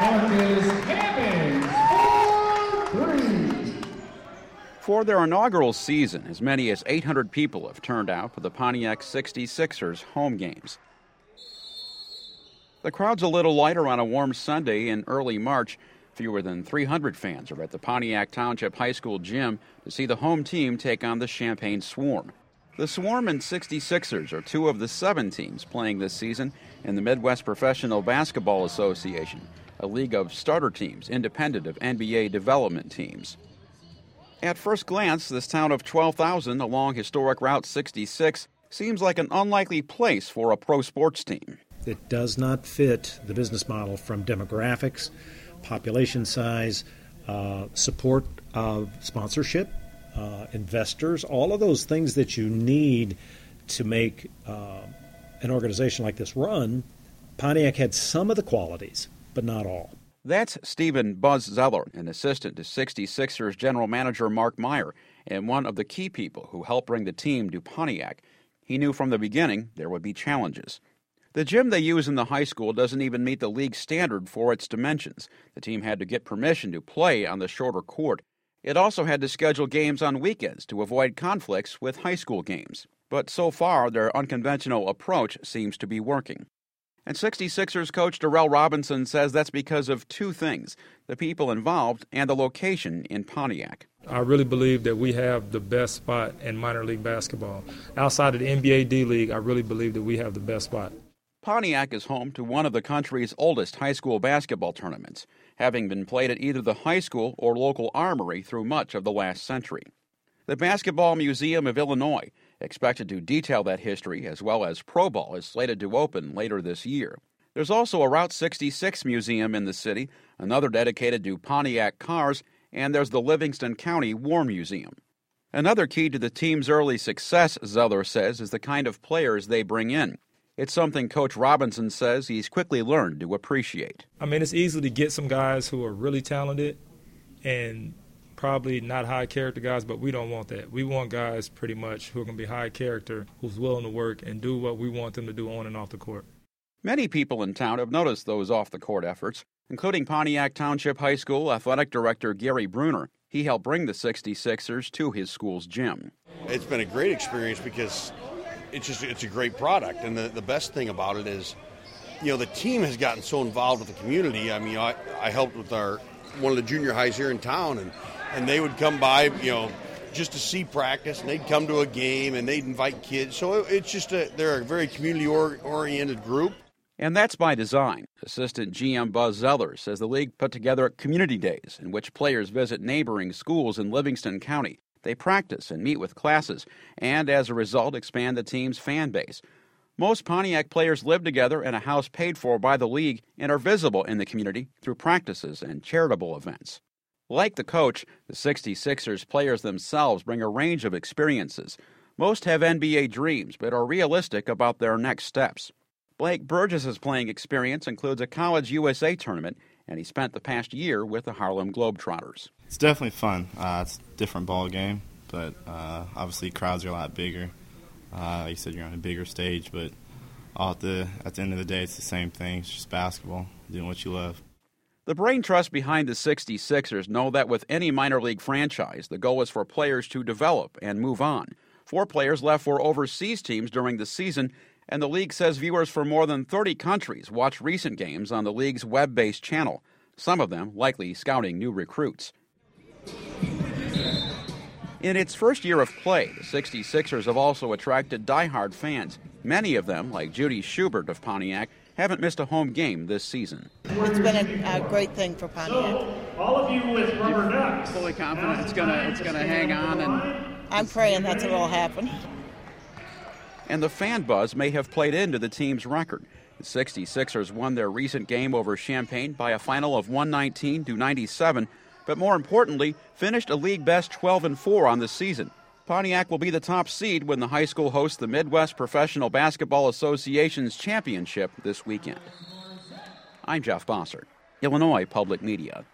Marcus Hammonds, 4-3. For their inaugural season, as many as 800 people have turned out for the Pontiac 66ers home games. The crowd's a little lighter on a warm Sunday in early March. Fewer than 300 fans are at the Pontiac Township High School gym to see the home team take on the Champaign Swarm. The Swarm and 66ers are two of the 7 teams playing this season in the Midwest Professional Basketball Association, a league of starter teams independent of NBA development teams. At first glance, this town of 12,000 along historic Route 66 seems like an unlikely place for a pro sports team. It does not fit the business model from demographics, population size, support of sponsorship, investors, all of those things that you need to make an organization like this run. Pontiac had some of the qualities, but not all. That's Stephen Buzz Zeller, an assistant to 66ers general manager Mark Meyer, and one of the key people who helped bring the team to Pontiac. He knew from the beginning there would be challenges. The gym they use in the high school doesn't even meet the league standard for its dimensions. The team had to get permission to play on the shorter court. It also had to schedule games on weekends to avoid conflicts with high school games. But so far, their unconventional approach seems to be working. And 66ers coach Darrell Robinson says that's because of two things: the people involved and the location in Pontiac. I really believe that we have the best spot in minor league basketball. Outside of the NBA D-League, I really believe that we have the best spot. Pontiac is home to one of the country's oldest high school basketball tournaments, having been played at either the high school or local armory through much of the last century. The Basketball Museum of Illinois, expected to detail that history as well as Pro Ball, is slated to open later this year. There's also a Route 66 museum in the city, another dedicated to Pontiac cars, and there's the Livingston County War Museum. Another key to the team's early success, Zeller says, is the kind of players they bring in. It's something Coach Robinson says he's quickly learned to appreciate. I mean, it's easy to get some guys who are really talented and probably not high character guys, but we don't want that. We want guys pretty much who are going to be high character, who's willing to work and do what we want them to do on and off the court. Many people in town have noticed those off-the-court efforts, including Pontiac Township High School athletic director Gary Bruner. He helped bring the 66ers to his school's gym. It's been a great experience because it's a great product, and the best thing about it is, the team has gotten so involved with the community. I mean, I helped with one of the junior highs here in town, and they would come by, just to see practice, and they'd come to a game, and they'd invite kids. So it's just they're a very community-oriented group. And that's by design. Assistant GM Buzz Zeller says the league put together community days in which players visit neighboring schools in Livingston County. They practice and meet with classes, and as a result expand the team's fan base. Most Pontiac players live together in a house paid for by the league and are visible in the community through practices and charitable events. Like the coach, the 66ers players themselves bring a range of experiences. Most have NBA dreams, but are realistic about their next steps. Blake Burgess' playing experience includes a College USA tournament, and he spent the past year with the Harlem Globetrotters. It's definitely fun. It's a different ball game, but obviously crowds are a lot bigger. Like you said, you're on a bigger stage, but at the end of the day, it's the same thing. It's just basketball, doing what you love. The brain trust behind the 66ers know that with any minor league franchise, the goal is for players to develop and move on. 4 players left for overseas teams during the season, and the league says viewers from more than 30 countries watch recent games on the league's web-based channel, some of them likely scouting new recruits. In its first year of play, the 66ers have also attracted diehard fans. Many of them, like Judy Schubert of Pontiac, haven't missed a home game this season. It's been a great thing for Pontiac. So, all of you with rubber ducks. Fully confident it's gonna hang on, and I'm praying that's what will happen. And the fan buzz may have played into the team's record. The 66ers won their recent game over Champaign by a final of 119-97, but more importantly, finished a league-best 12-4 on the season. Pontiac will be the top seed when the high school hosts the Midwest Professional Basketball Association's championship this weekend. I'm Jeff Bossert, Illinois Public Media.